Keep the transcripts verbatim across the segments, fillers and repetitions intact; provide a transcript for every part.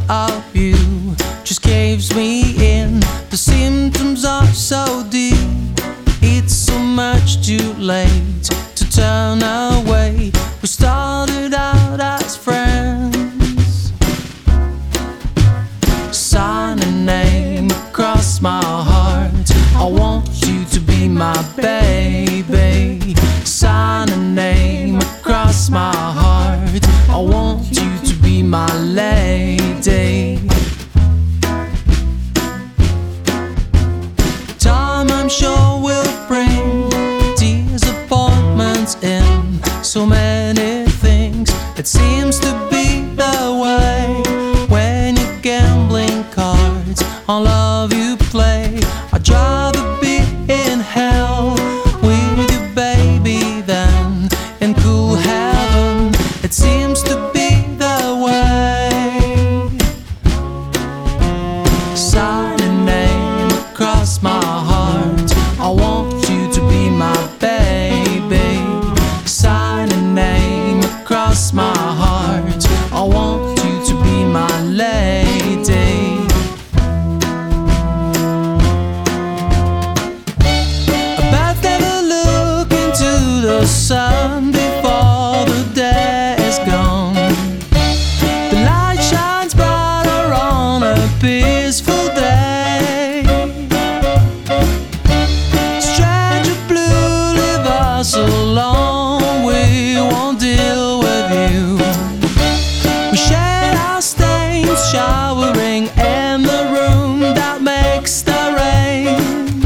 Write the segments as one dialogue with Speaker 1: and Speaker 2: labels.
Speaker 1: of you just caves me in. The symptoms are so deep, it's so much too late to turn away. We started out as friends. Sign a name across my heart, I want you to be my baby. Sign a name across my heart, I want you to be my lady. Time I'm sure will bring disappointments in so many things. It seems to be the way when you're gambling cards on love you play. I'd rather be in hell with you, baby, than in cool heaven. It seems to be the way. Sign a name across my heart, I want you to be my baby. Sign a name across my heart, I want you to be my lady. A bat never look into the sun before the day is gone. The light shines brighter on a peaceful day. Stranger blue, leave us alone, we won't deal with you. We shed our stains, showering in the room that makes the rain.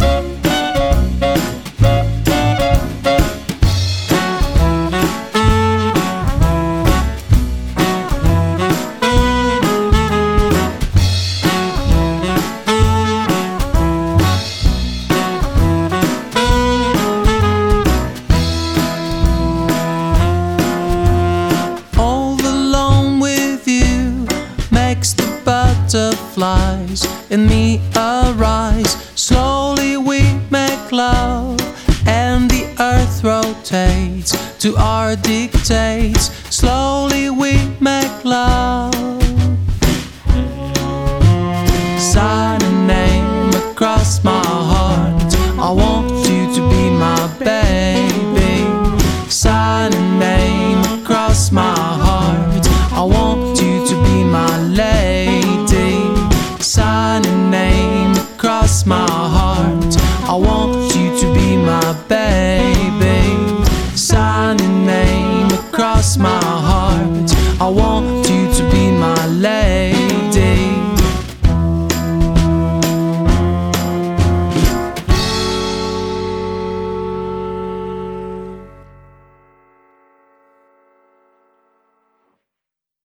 Speaker 1: All alone with you makes the butterflies in me arise. Slowly we make love and the earth rotates to our dictates. Slowly we make love.